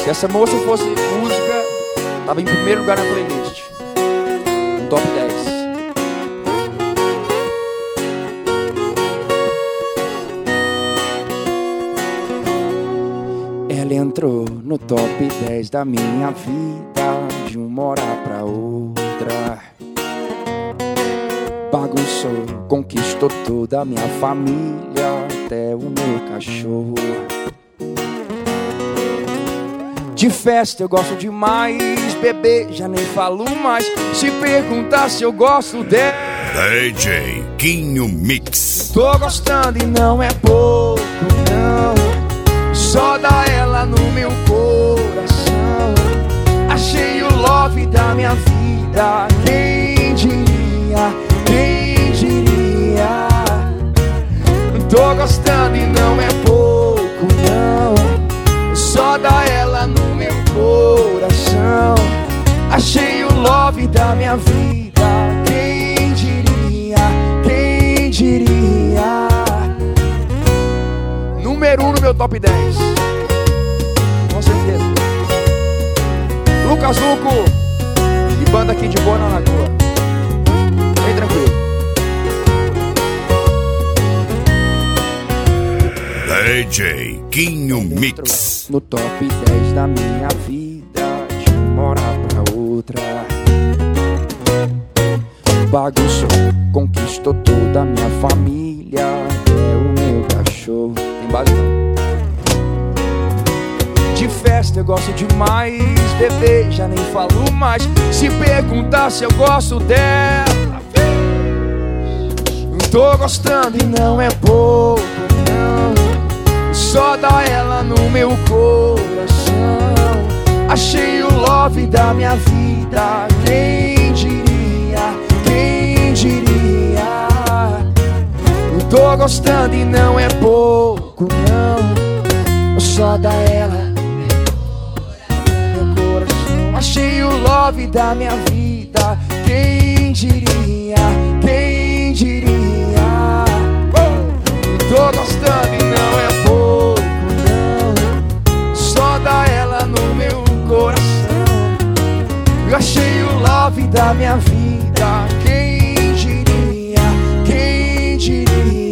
Se essa moça fosse música, tava em primeiro lugar na playlist, no top 10. Ela entrou no top 10 da minha vida, de uma hora pra outra. Bagunçou, conquistou toda a minha família, até o meu cachorro. De festa eu gosto demais, bebê já nem falo mais. Se perguntar se eu gosto dela, DJ Quinho Mix. tô gostando e não é pouco, não. Só dá ela no meu coração. Achei o love da minha vida. Quem diria, quem diria. Tô gostando e não é pouco, não. Só dá ela no meu coração. Achei o love da minha vida. Quem diria, quem diria. Número 1 no meu top 10. Com certeza. Lucas Luco e banda aqui de boa na Lagoa. Bem tranquilo. DJ Quinho Mix. No top 10 da minha vida, de uma hora pra outra. Bagunçou, conquistou toda a minha família, até o meu cachorro. Tem base não. De festa eu gosto demais, bebê já nem falo mais. Se perguntar se eu gosto dela, tô gostando e não é pouco, não. Só dá ela no meu coração. Achei o love da minha vida. Quem diria, quem diria. Tô gostando e não é pouco, não. Só dá ela no meu coração. Achei o love da minha vida. Quem diria, quem diria. Tô gostando e não é pouco, não. Só dá ela no meu coração. Eu achei o love da minha vida. Quem diria, quem diria.